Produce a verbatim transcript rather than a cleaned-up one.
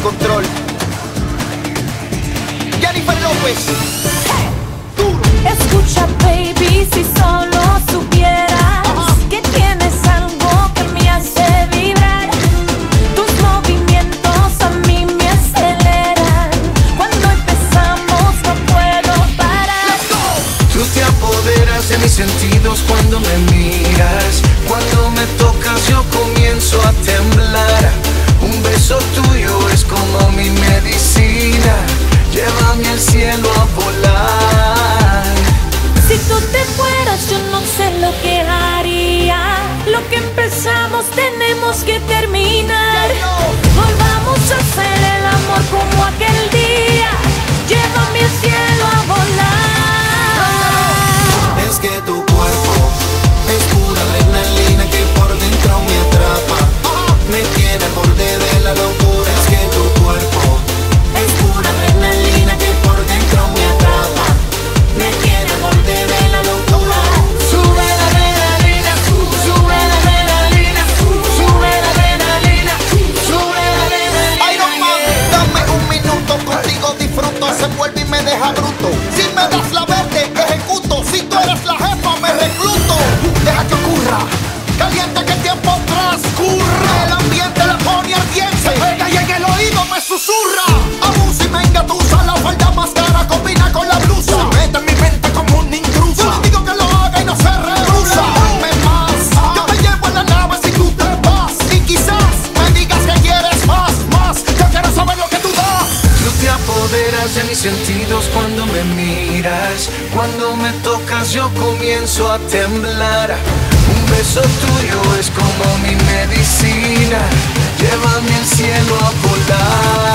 control. Jennifer López. Duro. Escucha, baby, si solo supieras Ajá. que tienes algo que me hace vibrar. Tus movimientos a mí me aceleran. Cuando empezamos no puedo parar. Tú te apoderas de mis sentidos cuando me miras. Cuando me tocas yo comienzo a temblar. Un beso tuyo es como mi medicina. Llévame al cielo a volar. Si tú te fueras yo no sé lo que haría. Lo que empezamos tenemos que terminar. Volvamos a hacer el amor como aquel día. Llévame al cielo a volar. Es que tu cuerpo es pura adrenalina que por dentro me atrapa. Me tiene al borde de la locura. Es que tu cuerpo es pura adrenalina que por dentro me atrapa. Me tiene al borde de la locura. Sube la adrenalina, sube la adrenalina, sube la adrenalina, sube la adrenalina. Iron Man, dame un minuto, contigo disfruto, se vuelve y me deja bruto. Si me das la verde, ejecuto. Si tú eres la jefa, me recluto. Deja que ocurra, calienta que el tiempo transcurra. El ambiente la pone ardiente, pega y en el oído me susurra. Aún si me engatusa, la falda más cara combina con la blusa. Se mete en mi mente como un intruso. Yo le digo que lo haga y no se rehúsa. Dame más, yo te llevo en la nave si tú te vas. Y quizás me digas que quieres más, más. Yo quiero saber lo que tú das. Tú te apoderas de mis sentidos cuando me miras. Cuando me tocas yo comienzo a temblar. Un beso tuyo es como mi medicina. Llévame al cielo a volar.